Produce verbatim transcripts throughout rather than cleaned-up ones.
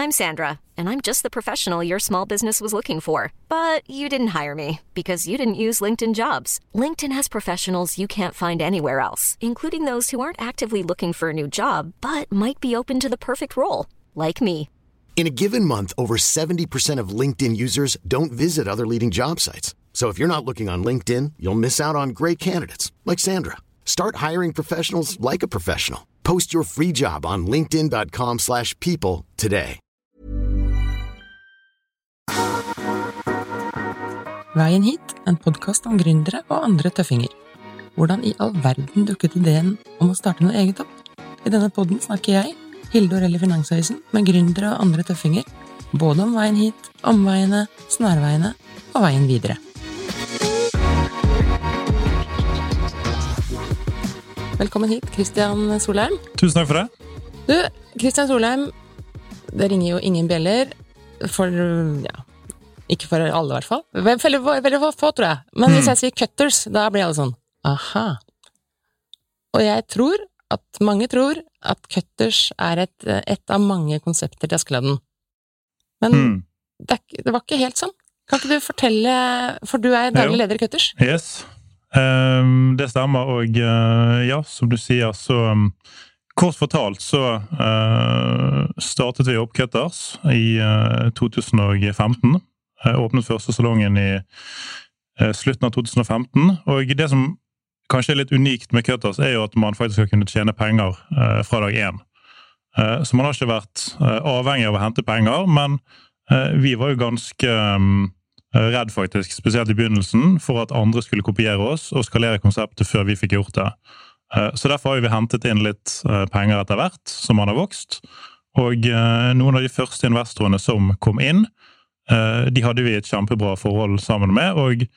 I'm Sandra, and I'm just the professional your small business was looking for. But you didn't hire me because you didn't use LinkedIn Jobs. LinkedIn has professionals you can't find anywhere else, including those who aren't actively looking for a new job, but might be open to the perfect role, like me. In a given month, over seventy percent of LinkedIn users don't visit other leading job sites. So if you're not looking on LinkedIn, you'll miss out on great candidates like Sandra. Start hiring professionals like a professional. Post your free job on linkedin.com slash people today. Veien hit, en podcast om gründere og andre tøffinger. Hvordan i all verden dukket ideen om å starte noe eget opp? I denne podden snakker jeg, Hilde Orell i Finansavisen, med gründere og andre tøffinger, både om veien hit, omveiene, snarveiene og veien videre. Velkommen hit, Kristian Solheim. Tusen takk for det. Du, Kristian Solheim, det ringer jo ingen bjeller for, ja, ikke for alle i hvert fall. Veldig, veldig få, tror jeg. Men hvis jeg sier cutters, da blir alle sånn, aha. Og jeg tror at mange tror at cutters er et, et av mange konsepter til Askeladden. Men mm. det, det var ikke helt sånn. Kan ikke du fortelle, for du er daglig leder i Cutters? Yes, um, det stemmer, og uh, ja, som du sier, så um, kort fortalt så uh, startet vi opp Cutters i uh, to tusen og femten. Uh, åpnet første salongen i uh, slutten av to tusen og femten, og det som kanskje er litt unikt med Cutters er jo at man faktisk har kunnet tjene penger uh, fra dag én. Uh, så man har ikke vært uh, avhengig av å hente penger, men uh, vi var jo ganske um, redd faktisk, spesielt i begynnelsen, for at andre skulle kopiere oss og skalere konseptet før vi fikk gjort det. Uh, så derfor har vi hentet inn litt uh, penger etter hvert, som man har vokst. Og uh, noen av de første investorene som kom inn, uh, de hadde vi et kjempebra forhold sammen med, og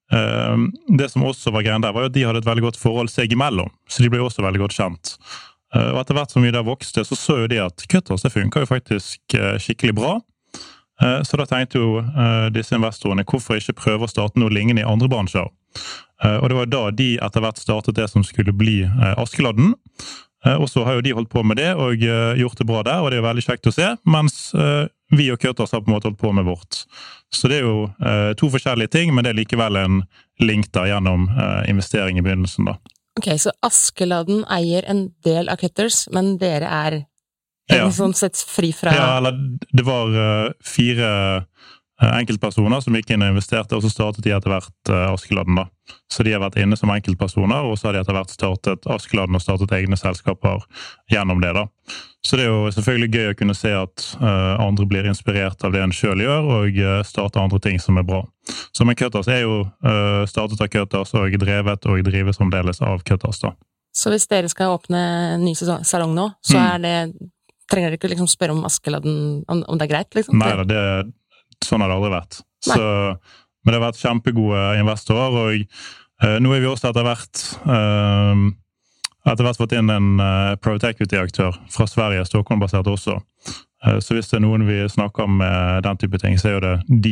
Uh, det som også var greien der var jo at de hadde et veldig godt forhold seg imellom, så de ble også veldig godt kjent. Uh, og etter hvert som vi der vokste, så så jo de at Cutters, det funker jo faktisk uh, skikkelig bra. Uh, så da tenkte jo uh, disse investorene, hvorfor ikke prøve å starte noe lignende i andre bransjer? Uh, og det var da de etter hvert startet det som skulle bli uh, Askeladden. Uh, og så har jo de holdt på med det og uh, gjort det bra der, og det er veldig kjekt å se, mens uh, vi og Cutters har på en måte holdt på med vårt. Så det er jo uh, to forskjellige ting, men det er likevel en link der gjennom uh, investering i begynnelsen da. Ok, så Askeladden eier en del av Cutters, men dere er en ja. Sånn sett fri fra... Ja, eller det var uh, fire uh, enkeltpersoner som gikk inn og investerte, og så startet de etter hvert uh, Askeladden da. Så de har vært inne som enkeltpersoner, og så har de etter hvert startet Askeladden og startet egne selskaper gjennom det da. Så det er jo selvfølgelig gøy å kunne se at uh, andre blir inspirert av det en selv gjør, og uh, starter andre ting som er bra. Så med Cutters er jo uh, startet av Cutters, og drevet og drives omdeles av Cutters da. Så hvis dere skal åpne en ny salong nå, så er det, trenger dere ikke liksom spørre om Askeladden, om, om det er greit liksom? Nei, det, sånn har det aldri vært. Så, men det har vært kjempegode investorer, og uh, nå er vi også etter hvert... Uh, etter hvert fått inn en uh, private equity-aktør fra Sverige, Stockholm-basert også. Uh, så hvis det er noen vi snakker om med den type ting, så er jo det de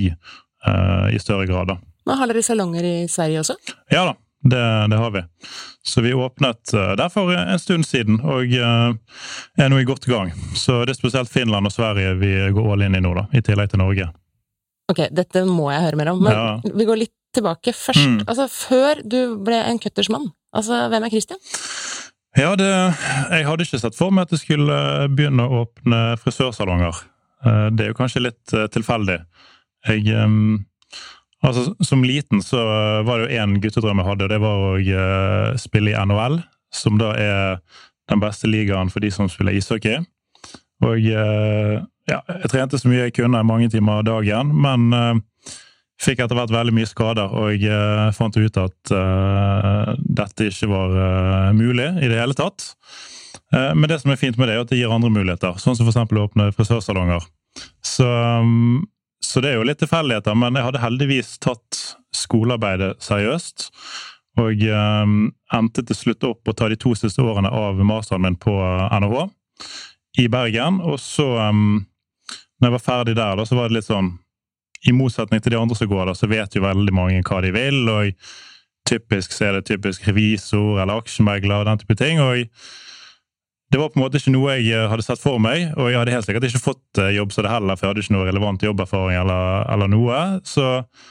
uh, i større grad da. Men har dere salonger i Sverige også? Ja da, det, det har vi. Så vi åpnet uh, derfor en stund siden, og uh, er nå i godt gang. Så det er spesielt Finland og Sverige vi går all inn i nå da, i tillegg til Norge. Ok, dette må jeg høre mer om, men ja. Vi går litt tilbake først. Mm. Altså, før du ble en Cuttersmann, altså, hvem er Kristian? Ja, det, jeg hadde ikke sett for meg at jeg skulle begynne å åpne frisørsalonger. Det er jo kanskje litt tilfeldig. Jeg, altså, som liten så var det jo en guttedrøm jeg hadde, og det var å spille i N H L, som da er den beste ligaen for de som spiller ishockey. Og ja, jeg trente så mye jeg kunne, mange timer av dagen, men fikk etter hvert veldig mye skader, og jeg uh, fant ut at uh, dette ikke var uh, mulig i det hele tatt. Uh, men det som er fint med det er at det gir andre muligheter, sånn som for eksempel å åpne frisørsalonger. Så, um, så det er jo litt tilfeldigheter, men jeg hadde heldigvis tatt skolearbeidet seriøst, og um, endte til slutt opp å ta de to siste årene av masteren min på N H H i Bergen, og så, um, når jeg var ferdig der, da, så var det litt sånn, i motsetning til de andre som går der, så vet jo veldig mange hva de vil, og typisk så er det typisk revisor eller aksjemegler og den type ting, og det var på en måte ikke noe jeg hadde sett for meg, og jeg hadde helt sikkert ikke fått jobb så det heller, for jeg hadde ikke noe relevant jobberfaring eller, eller noe. Så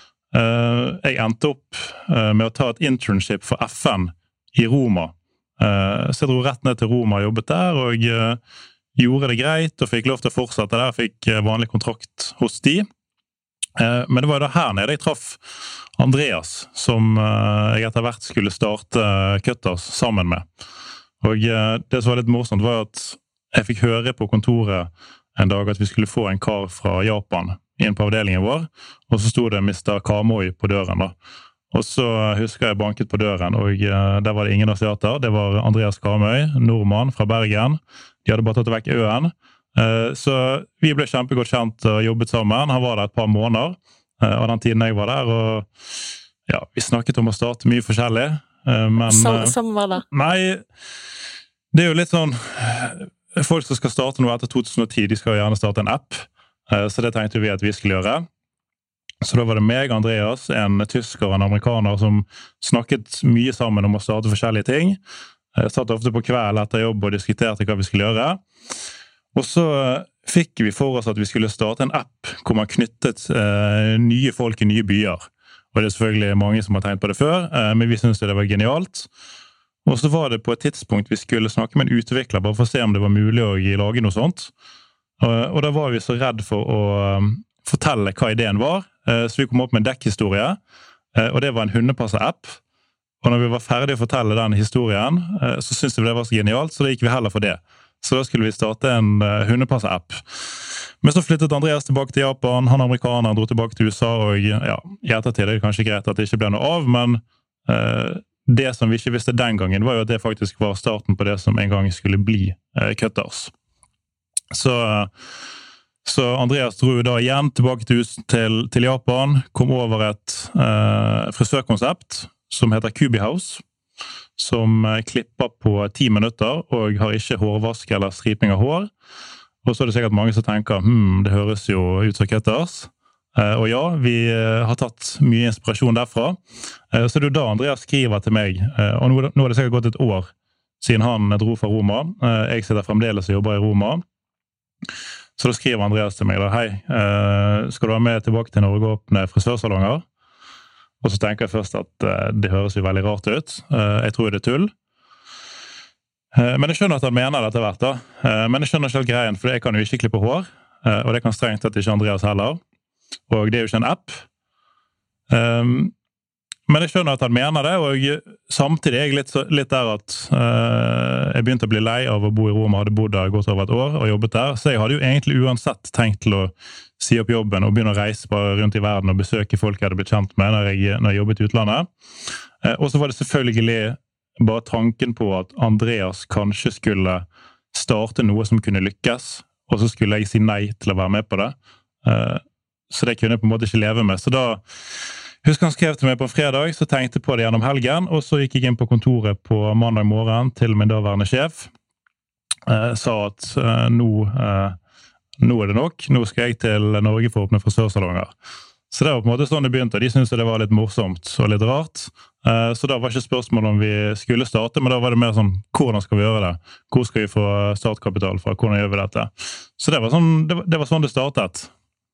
uh, jeg endte opp uh, med å ta et internship for F N i Roma. Uh, så jeg dro rett ned til Roma og jobbet der, og uh, gjorde det greit, og fikk lov til å fortsette der, fikk uh, vanlig kontrakt hos de. Uh, men det var jo da her nede jeg traff Andreas, som uh, jeg etter hvert skulle starte uh, Cutters sammen med. Og uh, det som var litt morsomt var at jeg fikk høre på kontoret en dag at vi skulle få en kar fra Japan inn på avdelingen vår, og så stod det mister Kamoi på døren da. Og så husker jeg banket på døren, og uh, der var det ingen asiater. Det var Andreas Kamøy, nordmann fra Bergen. De hadde bare tatt vekk øen. Uh, så vi ble kjempegodt kjent og jobbet sammen. Han var der et par måneder uh, av den tiden jeg var der, og ja, vi snakket om å starte mye forskjellig. Uh, men, som, som hva da? Nei, det er jo litt sånn, folk som skal starte noe etter to tusen og ti, de skal jo gjerne starte en app, uh, så det tenkte vi at vi skulle gjøre. Så da var det meg, Andreas, en tysker og en amerikaner som snakket mye sammen om å starte forskjellige ting. Jeg satt ofte på kveld etter jobb og diskuterte hva vi skulle gjøre. Og så fikk vi for oss at vi skulle starte en app hvor man knyttet eh, nye folk i nye byer. Og det er selvfølgelig mange som har tenkt på det før, eh, men vi synes det var genialt. Og så var det på et tidspunkt vi skulle snakke med en utvikler, bare for å se om det var mulig å lage noe sånt. Og, og da var vi så redd for å um, fortelle hva ideen var, så vi kom opp med en dekkhistorie, og det var en hundepasser-app. Og når vi var ferdige å fortelle den historien, så syntes vi det var så genialt, så da gikk vi heller for det. Så da skulle vi starte en hundepasser-app. Men så flyttet Andreas tilbake til Japan, han amerikaner dro tilbake til U S A, og ja, i ettertid er det kanskje greit at det ikke ble noe av, men uh, det som vi ikke visste den gangen, var jo at det faktisk var starten på det som en gang skulle bli uh, Cutters. Så... Uh, Så Andreas dro da igjen tilbake til, til, til Japan, kom over et eh, frisørkonsept som heter Kubi House, som eh, klipper på ti minutter og har ikke hårvask eller stripning av hår. Og så er det sikkert mange som tenker, hm, det høres jo ut som Cutters. Eh, og ja, vi eh, har tatt mye inspirasjon derfra. Eh, så det er da Andreas skriver til meg, eh, og nå, nå er det sikkert gått et år siden han dro fra Roma. Eh, jeg sitter fremdeles og jobber i Roma. Så da skriver Andreas til meg da, hei, eh, skal du være med tilbake til Norge og åpne frisørsalonger? Og så tenker jeg først at eh, det høres jo veldig rart ut. Eh, jeg tror det er tull. Eh, men jeg skjønner at han mener det etter hvert da. Eh, men jeg skjønner ikke helt greien, for jeg kan jo ikke klippe hår, eh, og det kan strengt at ikke Andreas heller. Og det er jo ikke en app. Eh, men jeg skjønner at han mener det, og samtidig er jeg litt, litt der at uh, jeg begynte å bli lei av å bo i Roma, hadde bodd der godt over et år og jobbet der, så jeg hadde jo egentlig uansett tenkt til å si opp jobben og begynne å reise bare rundt i verden og besøke folk jeg hadde blitt kjent med når jeg, når jeg jobbet i utlandet. Uh, og så var det selvfølgelig bare tanken på at Andreas kanskje skulle starte noe som kunne lykkes, og så skulle jeg si nei til å være med på det. Uh, så det kunne jeg på en måte ikke leve med. Så da husker han skrev til meg på fredag, så tenkte jeg på det gjennom helgen, og så gikk jeg inn på kontoret på mandag morgen til min daværende sjef. Eh, sa at eh, nå, eh, nå er det nok, nå skal jeg til Norge for å åpne frisørsalonger. Så det var på en måte sånn det begynte, de syntes det var litt morsomt og litt rart. Eh, så da var ikke spørsmålet om vi skulle starte, men da var det mer sånn, hvordan skal vi gjøre det? Hvor skal vi få startkapital fra? Hvordan gjør vi dette? Så det var sånn det, var, det, var sånn det startet.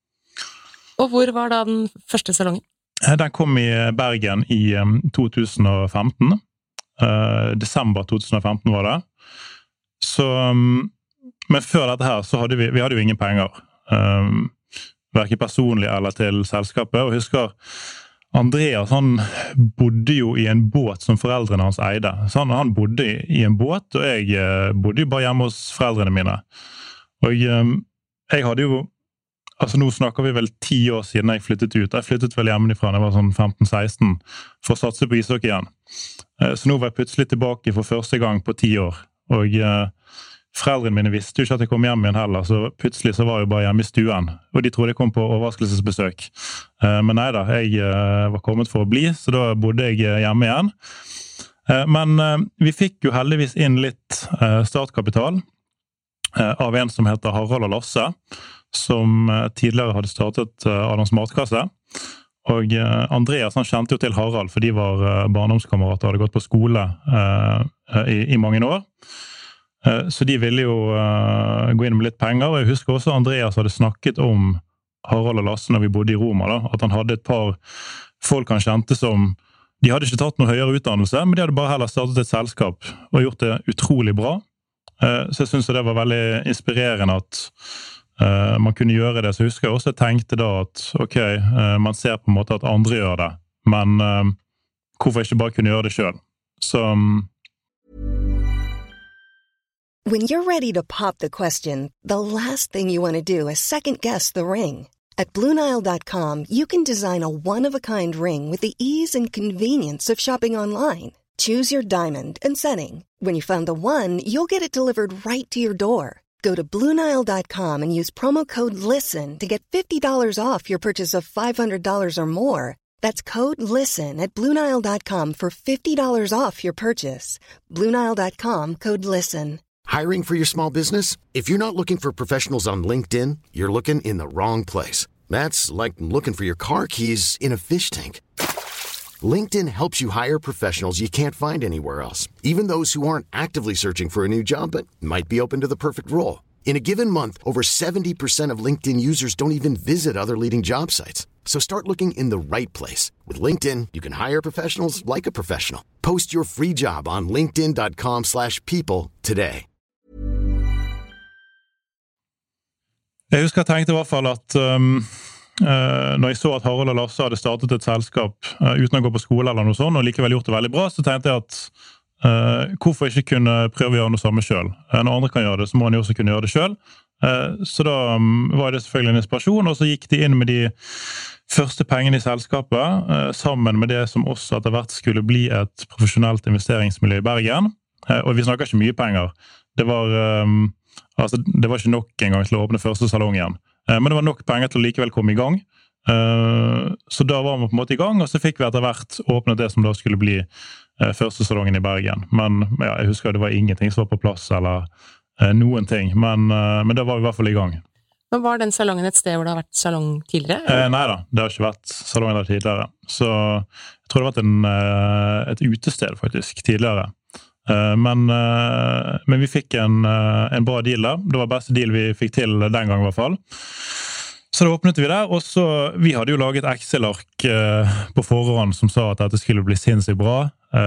Og hvor var da den første salongen? Den kom i Bergen i um, to tusen og femten. Uh, desember to tusen og femten var det. Så, um, men før dette her så hadde vi, vi hadde jo ingen penger. Um, hverken personlig eller til selskapet. Og husker, Andreas han bodde jo i en båt som foreldrene hans eide. Så han, han bodde i, i en båt, og jeg uh, bodde jo bare hjemme hos foreldrene mine. Og um, jeg hadde jo Altså nå snakker vi vel ti år siden jeg flyttet ut. Jeg flyttet vel hjemmefra da jeg var sånn femten seksten for å satse på ishockey igjen. Så nå var jeg plutselig tilbake for første gang på ti år. Og eh, foreldrene mine visste jo ikke at jeg kom hjem igjen heller, så plutselig så var jeg bare hjemme i stuen. Og de trodde jeg kom på overraskelsesbesøk. Eh, men nei da, jeg eh, var kommet for å bli, så da bodde jeg hjemme igjen. Eh, men eh, vi fikk jo heldigvis inn litt eh, startkapital eh, av en som heter Harald og Lasse, som tidligere hadde startet Adams Matkasse. Og Andreas han kjente jo til Harald, for de var barndomskamerater og hadde gått på skole uh, i, i mange år. Så de ville jo uh, gå inn med litt penger, og jeg husker også Andreas hadde snakket om Harald og Lasse når vi bodde i Roma, da, at han hadde et par folk han kjente som, de hadde ikke tatt noe høyere utdannelse, men de hadde bare heller startet et selskap og gjort det utrolig bra. Uh, så jeg synes det var veldig inspirerende at uh, man kunne gjøre det, så jeg husker jeg også tenkte da at ok, uh, man ser på en måte at andre gjør det, men uh, hvorfor ikke bare kunne gjøre det selv? Så... Um, When you're ready to pop the question, the last thing you want to do is second-guess the ring. At Blue Nile dot com, you can design a one-of-a-kind ring with the ease and convenience of shopping online. Choose your diamond and setting. When you find the one, you'll get it delivered right to your door. Go to Blue Nile dot com and use promo code LISTEN to get fifty dollars off your purchase of five hundred dollars or more. That's code LISTEN at Blue Nile dot com for fifty dollars off your purchase. Blue Nile dot com, code LISTEN. Hiring for your small business? If you're not looking for professionals on LinkedIn, you're looking in the wrong place. That's like looking for your car keys in a fish tank. LinkedIn helps you hire professionals you can't find anywhere else, even those who aren't actively searching for a new job but might be open to the perfect role. In a given month, over seventy percent of LinkedIn users don't even visit other leading job sites. So start looking in the right place. With LinkedIn, you can hire professionals like a professional. Post your free job on linkedin dot com slash people today. Jeg husker jeg tenkte i hvert fall at um, uh, når jeg så at Harald og Lasse hadde startet et selskap uh, uten å gå på skole eller noe sånt, og likevel gjort det veldig bra, så tenkte jeg at uh, hvorfor ikke kunne prøve å gjøre noe samme selv? Uh, når andre kan gjøre det, så må man jo også kunne gjøre det selv. Uh, så da um, var det selvfølgelig en inspirasjon, og så gikk de inn med de første pengene i selskapet, uh, sammen med det som også etter hvert skulle bli et profesjonelt investeringsmiljø i Bergen. Uh, og vi snakker ikke mye penger. Det var... Um, Altså, det var ikke nok en gang til å åpne første salong igjen. Eh, men det var nok penger til å likevel komme i gang. Eh, så da var vi på en måte i gang, og så fikk vi etter hvert åpnet det som da skulle bli eh, første salongen i Bergen. Men ja, jeg husker det var ingenting som var på plass, eller eh, noen ting. Men, eh, men da var vi i hvert fall i gang. Men var den salongen et sted hvor det har vært salong tidligere? Eh, nei da, det har ikke vært salongen der tidligere. Så jeg tror det har vært en, eh, et utested faktisk tidligere. Men, men vi fikk en, en bra deal da. Det var beste deal vi fikk til den gang i hvert fall. Så da åpnet vi der, og så vi hadde jo laget Excel-ark på forhånd som sa at dette skulle bli sinnssykt bra.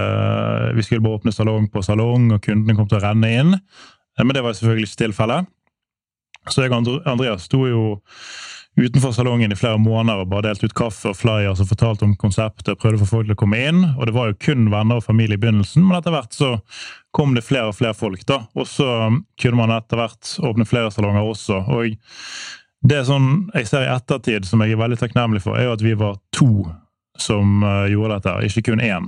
Vi skulle bare åpne salong på salong, og kundene kom til å renne inn. Men det var selvfølgelig ikke tilfelle. Så jeg og Andreas stod jo utenfor salongen i flere måneder og bare delt ut kaffe og flyers og fortalte om konseptet og prøvde for folk til å komme inn, og det var jo kun venner og familie i begynnelsen, men etter hvert så kom det flere og flere folk da, og så kunne man etter hvert åpne flere salonger også, og det er sånn jeg ser i ettertid som jeg er veldig takknemlig for, er jo at vi var to som uh, gjorde dette, ikke kun én.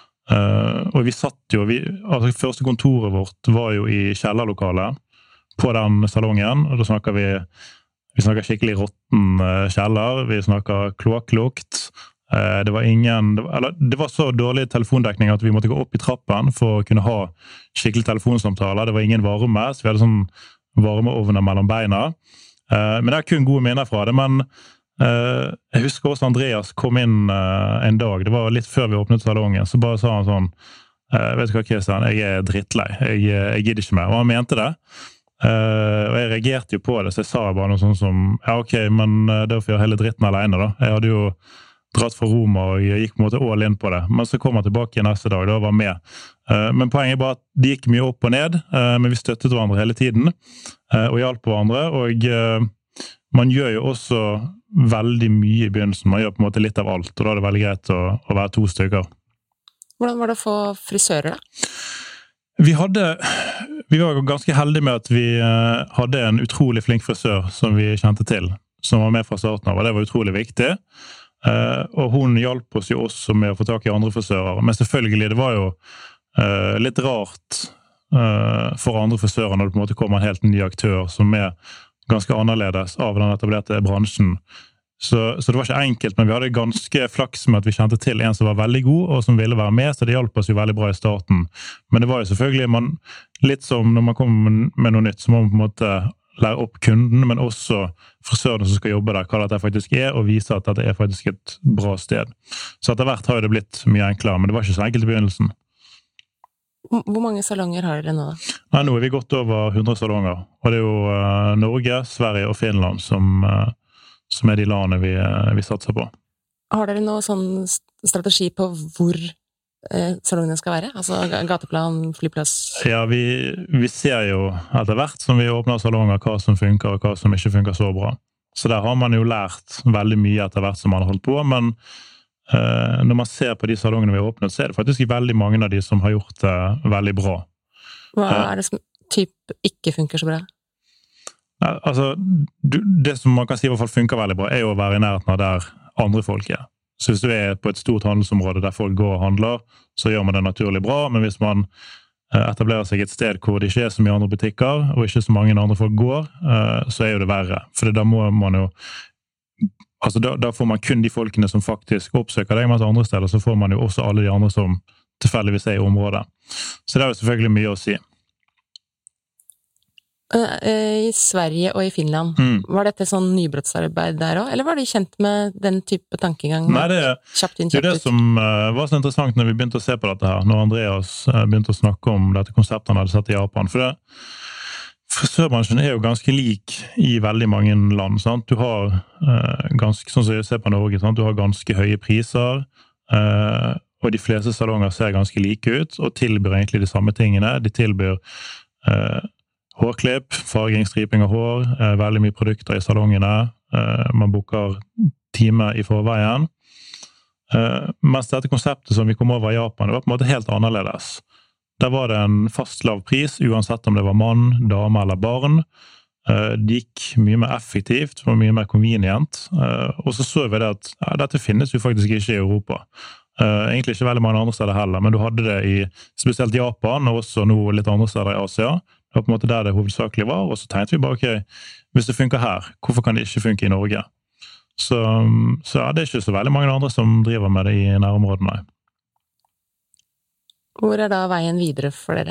Uh, og vi satt jo, vi, altså første kontoret vårt var jo i kjellerlokalet på den salongen, og da snakker vi Vi snakker skikkelig rotten kjeller, vi snakker kloakklukt. Det var ingen, det var, eller, det var så dårlig telefondekning at vi måtte gå opp i trappen for å kunne ha skikkelig telefonsamtaler. Det var ingen varme, så vi hadde sånn varmeovner mellom beina. Men det er kun gode minner fra det, men jeg husker også Andreas kom inn en dag, det var litt før vi åpnet salongen, så bare sa han sånn, vet du hva Kristian, jeg er drittlei, jeg, jeg gidder ikke mer, og han mente det. Uh, og jeg reagerte jo på det, så jeg sa bare noe sånn som ja ok, men uh, da får jeg hele dritten alene da. Jeg hadde jo dratt fra Roma og jeg gikk på en måte all in på det, men så kom jeg tilbake i neste dag, da var jeg med. Uh, men poenget er bare at det gikk mye opp og ned, uh, men vi støttet hverandre hele tiden, uh, og hjalp hverandre, og uh, man gjør jo også veldig mye i begynnelsen, man gjør på en måte litt av alt, og da er det veldig greit å, å være to stykker. Hvordan var det å få frisører da? Vi hadde, vi var ganske heldige med at vi hadde en utrolig flink frisør som vi kjente til, som var med fra starten av, og det var utrolig viktig. Og hun hjalp oss jo også med å få tak i andre frisører. Men selvfølgelig, det var jo litt rart for andre frisører når det på en måte kommer en helt ny aktør som er ganske annerledes av den etablerte bransjen. Så, så det var ikke enkelt, men vi hadde ganske flaks med at vi kjente til en som var veldig god, og som ville være med, så det hjalp oss jo veldig bra i starten. Men det var jo selvfølgelig, man, litt som når man kommer med noe nytt, så må man på en måte lære opp kunden, men også frisørene som skal jobbe der, hva dette faktisk er, og vise at dette er faktisk et bra sted. Så etter hvert har det blitt mye enklere, men det var ikke så enkelt i begynnelsen. Hvor mange salonger har dere nå da? Nei, nå er vi gått over hundre salonger, og det er jo uh, Norge, Sverige og Finland som, uh, som er de landene vi, uh, vi satser på. Har dere noe sånn strategi på hvor uh, salongene skal være? Altså gateplan, flyplass? Ja, vi, vi ser jo etter hvert som vi åpner salonger hva som funker og hva som ikke funker så bra. Så der har man jo lært veldig mye etter hvert som man har holdt på, men Uh, når man ser på de salongene vi har åpnet, så er det faktisk veldig mange av de som har gjort det veldig bra. Hva er det som typ ikke funker så bra? Uh, altså, du, det som man kan si i hvert fall funker veldig bra, er jo å være i nærheten av der andre folk er. Så hvis du er på et stort handelsområde der folk går og handler, så gjør man det naturlig bra, men hvis man uh, etablerer seg et sted hvor det ikke er så mye andre butikker, og ikke så mange andre folk går, uh, så er jo det verre. For da må man jo Altså, da, da får man kun de folkene som faktisk oppsøker deg, mens andre steder så får man jo også alle de andre som tilfeldigvis er i området. Så det er jo selvfølgelig mye å si. I Sverige og i Finland, mm. var dette sånn nybrottsarbeid der også? Eller var de kjent med den type tankegang? Nei, det, kjapt inn, kjapt det er det som uh, var så interessant når vi begynte å se på dette her, når Andreas uh, begynte å snakke om dette konseptet han hadde sett i Japan. For det Frisørbransjen er jo ganske lik i veldig mange land, sant? Du har eh, ganske, sånn som jeg ser på Norge, sant? Du har ganske høye priser, eh, og de fleste salonger ser ganske like ut, og tilbyr egentlig de samme tingene. De tilbyr eh, hårklipp, farging, striping av hår, eh, veldig mye produkter i salongene, eh, man booker time i forveien. Eh, mens dette konseptet som vi kom over i Japan, det var på en måte helt annerledes. Der var det en fast lav pris, uansett om det var mann, dame eller barn. Det gikk mye mer effektivt, var mye mer convenient. Og så så vi det at ja, dette finnes jo faktisk ikke i Europa. Egentlig ikke veldig mange andre steder heller, men du hadde det i spesielt Japan, og også nå litt andre steder i Asia. Det var på en måte der det hovedsakelig var, og så tenkte vi bare, ok, hvis det funker her, hvorfor kan det ikke funke i Norge? Så, så ja, det er ikke så veldig mange andre som driver med det i nærområdene. Hvor er da veien videre for dere?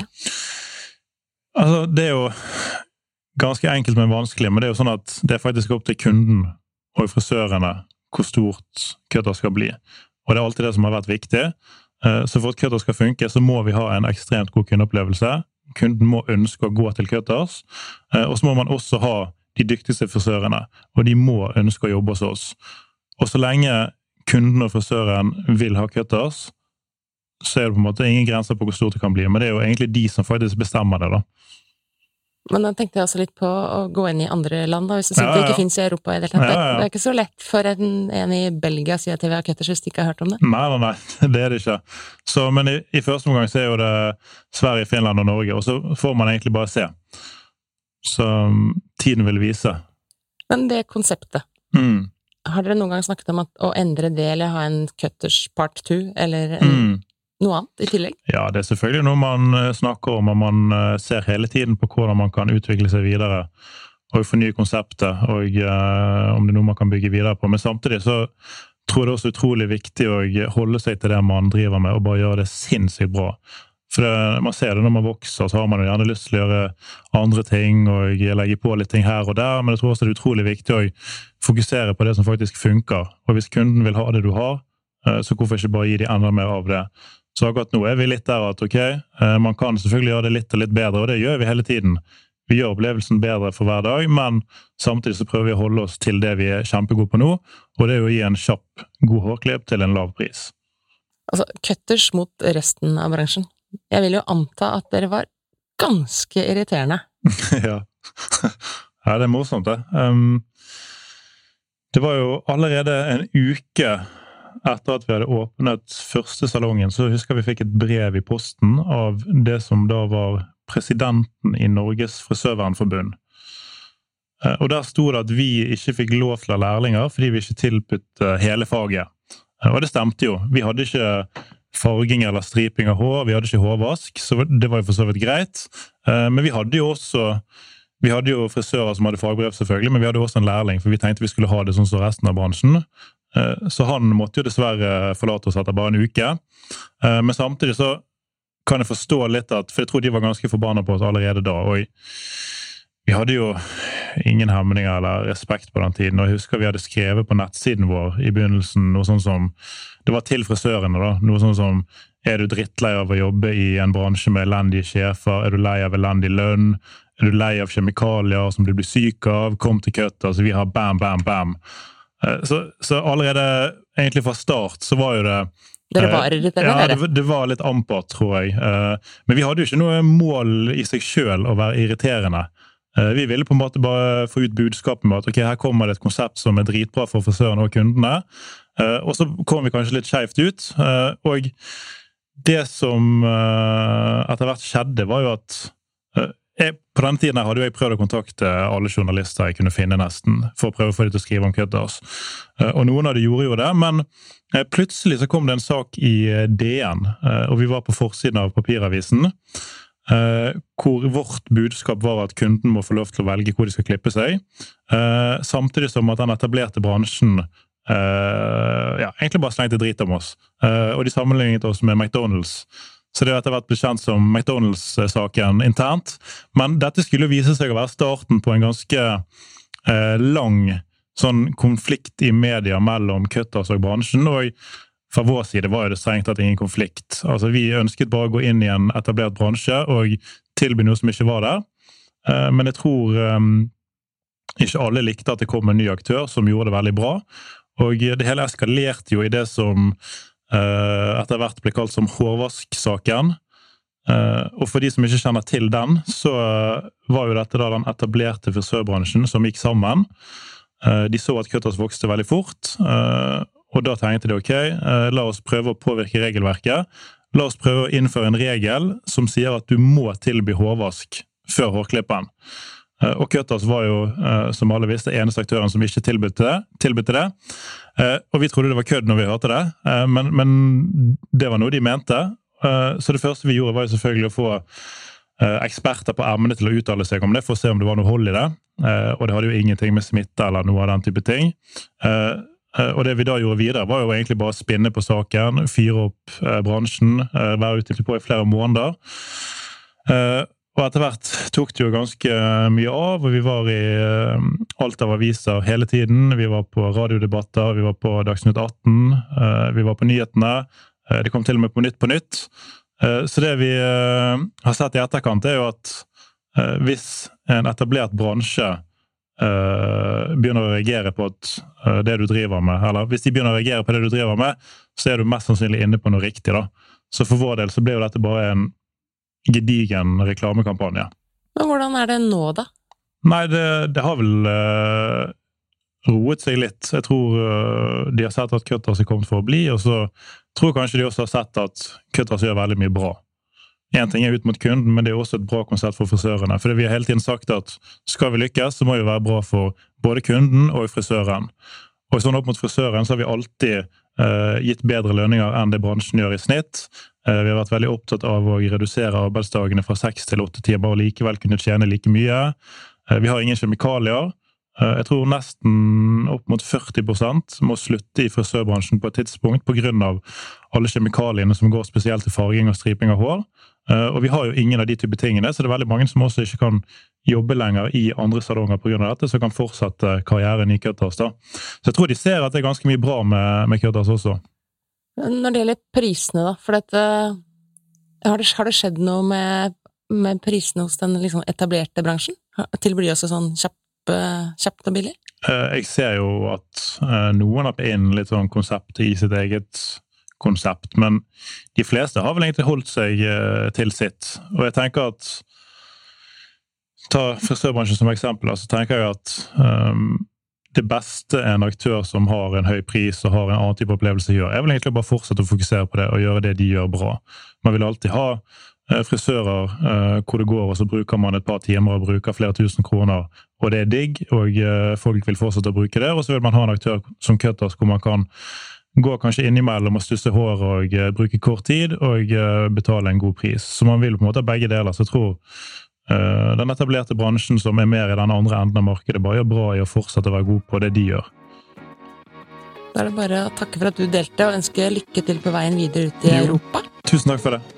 Altså, det er jo ganske enkelt, men vanskelig, men det er jo sånn at det er faktisk opp til kunden og frisørene hvor stort cutter skal bli. Og det er alltid det som har vært viktig. Så for at cutter skal funke, så må vi ha en ekstremt god kundeopplevelse. Kunden må ønske å gå til cutters, og så må man også ha de dyktigste frisørene, og de må ønske å jobbe hos oss. Og så lenge kunden og frisøren vil ha cutters, så er det på en måte ingen grenser på hvor stort det kan bli, men det er jo egentlig de som faktisk bestemmer det da. Men da tenkte jeg også litt på å gå inn i andre land da, hvis du sier ja, ja. Det ikke finnes i Europa i det hele tatt. Ja, ja, ja. Det er ikke så lett for en, en i Belgia å si at vi har cutters hvis de ikke har hørt om det. Nei, nei, nei, det er det ikke. Så, men i, i første omgang så er jo det Sverige, Finland og Norge, og så får man egentlig bare se. Så tiden vil vise. Men det konseptet, mm. har dere noen gang snakket om at, å endre det, eller ha en cutters part to, eller en mm. noe annet i tillegg? Ja, det er selvfølgelig noe man snakker om, og man ser hele tiden på hvordan man kan utvikle seg videre, og fornye konseptet, og uh, om det er noe man kan bygge videre på. Men samtidig så tror jeg det er også utrolig viktig å holde seg til det man driver med, og bare gjøre det sinnssykt bra. For det, man ser det når man vokser, så har man jo gjerne lyst til å gjøre andre ting, og legge på litt ting her og der, men jeg tror også det er utrolig viktig å fokusere på det som faktisk funker. Og hvis kunden vil ha det du har, uh, så hvorfor ikke bare gi de enda mer av det? Så akkurat nå er vi litt der at ok, man kan selvfølgelig gjøre det litt og litt bedre, og det gjør vi hele tiden. Vi gjør opplevelsen bedre for hver dag, men samtidig så prøver vi å holde oss til det vi er kjempegode på nå, og det er å gi en kjapp, god hårklipp til en lav pris. Altså, cutters mot resten av bransjen. Jeg vil jo anta at dere var ganske irriterende. ja. ja, det er morsomt det. Um, det var jo allerede en uke etter at vi hadde åpnet første salongen, så husker vi fikk et brev i posten av det som da var presidenten i Norges Frisørvernforbund. Og der stod det at vi ikke fikk lov til å ha lærlinger, fordi vi ikke tilbudt hele faget. Og det stemte jo. Vi hadde ikke farging eller striping av hår, vi hadde ikke hårvask, så det var jo for så vidt greit. Men vi hadde jo også Vi hadde jo frisører som hadde fagbrev selvfølgelig, men vi hadde også en lærling, for vi tenkte vi skulle ha det sånn som resten av bransjen. Så han måtte jo dessverre forlate oss etter bare en uke. Men samtidig så kan jeg forstå litt at, for jeg tror de var ganske forbannet på oss allerede da, og vi hadde jo ingen hemninger eller respekt på den tiden, og jeg husker vi hadde skrevet på nettsiden vår i begynnelsen noe sånn som, det var til frisørene da, noe sånn som, er du drittlei av å jobbe i en bransje med elendige sjefer, er du lei av elendig lønn, er du lei av kjemikalier som du blir syk av, kom til Cutters, altså vi har bam, bam, bam. Så, så allerede, egentlig fra start, så var jo det Dere var irriterende, ja, dere? Det, det var litt ampert, tror jeg. Men vi hadde jo ikke noe mål i seg selv å være irriterende. Vi ville på en måte bare få ut budskapet med at ok, her kommer det et konsept som er dritbra for frisøren og kundene, og så kom vi kanskje litt skjevt ut, og det som etter hvert skjedde var jo at jeg, på den tiden hadde jeg prøvd å kontakte alle journalister jeg kunne finne nesten, for å prøve å få dem til å skrive om Cutters, og noen av de gjorde jo det, men plutselig så kom det en sak i D N, og vi var på forsiden av papiravisen, Uh, hvor vårt budskap var at kunden må få lov til å velge hvor de skal klippe seg, uh, samtidig som at den etablerte bransjen uh, ja, egentlig bare slengte drit om oss, uh, og de sammenlignet oss med McDonald's. Så det har etter hvert blitt kjent som McDonald's-saken internt, men dette skulle vise seg å være starten på en ganske uh, lang sånn konflikt i media mellom Cutters og bransjen, og fra vår side var det strengt tatt ingen konflikt. Altså, vi ønsket bare å gå inn i en etablert bransje og tilby noe som ikke var der. Men jeg tror um, ikke alle likte at det kom en ny aktør som gjorde det veldig bra. Og det hele eskalerte jo i det som uh, etter hvert ble kalt som hårvask-saken. Uh, og for de som ikke kjenner til den, så var jo dette da den etablerte frisørbransjen som gikk sammen. Uh, de så at Cutters vokste veldig fort, uh, og da tenkte de, ok, la oss prøve å påvirke regelverket. La oss prøve å innføre en regel som sier at du må tilby hårvask før hårklippen. Og Cutters var jo, som alle visste, eneste aktøren som ikke tilbydde det. Tilbydde det. Og vi trodde det var kødd når vi hørte det, men, men det var noe de mente. Så det første vi gjorde var jo selvfølgelig å få eksperter på ermene til å uttale seg om det, for å se om det var noe hold i det. Og det hadde jo ingenting med smitte eller noe av den type ting. Og det vi da gjorde videre var jo egentlig bare å spinne på saken, fyre opp eh, bransjen, eh, være ute på i flere måneder. Eh, og etter hvert tok det jo ganske mye av, og vi var i eh, alt av aviser hele tiden. Vi var på radiodebatter, vi var på Dagsnytt atten, eh, vi var på nyhetene, eh, det kom til og med på Nytt på Nytt. Eh, så det vi eh, har sett i etterkant er jo at eh, hvis en etablert bransje Uh, begynner å reagere på at, uh, det du driver med, eller hvis de begynner å reagere på det du driver med, så er du mest sannsynlig inne på noe riktig da. Så for vår del så ble jo dette bare en gedigen reklamekampanje. Men hvordan er det nå da? Nei, det, det har vel uh, roet seg litt. Jeg tror uh, de har sett at Cutters er kommet for å bli, og så tror jeg kanskje de også har sett at Cutters gjør veldig mye bra. En ting er ut mot kunden, men det er også et bra konsept for frisørene. For vi har hele tiden sagt at skal vi lykkes, så må det være bra for både kunden og frisøren. Og sånn opp mot frisøren så har vi alltid uh, gitt bedre lønninger enn det bransjen gjør i snitt. Uh, vi har vært veldig opptatt av å redusere arbeidsdagene fra seks til åtte timer og likevel kunne tjene like mye. Uh, vi har ingen kjemikalier. Uh, jeg tror nesten opp mot førti prosent må slutte i frisørbransjen på et tidspunkt på grunn av alle kjemikaliene som går spesielt til farging og striping av hår. Uh, og vi har jo ingen av de type tingene, så det er veldig mange som også ikke kan jobbe lenger i andre salonger på grunn av dette, så kan fortsette karrieren i Cutters da. Så jeg tror de ser at det er ganske mye bra med, med Cutters også. Når det gjelder prisene da, for dette, har det, har det skjedd noe med, med prisene hos den liksom etablerte bransjen? Tilblir det også sånn kjapt, kjapt og billig? Uh, jeg ser jo at uh, noen har inn litt sånn konsept i sitt eget konsept, men de fleste har vel egentlig holdt seg uh, til sitt. Og jeg tenker at ta frisørbransjen som eksempel, så tenker jeg at um, det beste en aktør som har en høy pris og har en annen type opplevelse gjør, er vel egentlig bare fortsette å fokusere på det og gjøre det de gjør bra. Man vil alltid ha uh, frisører uh, hvor det går, og så bruker man et par timer og bruker flere tusen kroner, og det er digg, og uh, folk vil fortsette å bruke det, og så vil man ha en aktør som Cutters hvor man kan gå kanskje innimellom og stusse hår og uh, bruke kort tid og uh, betale en god pris. Så man vil på en måte ha begge deler, så jeg tror uh, den etablerte bransjen som er mer i den andre enden av markedet bare gjør bra i å fortsette å være god på det de gjør. Da er det bare å takke for at du delte og ønske lykke til på veien videre ut i jo. Europa. Tusen takk for det.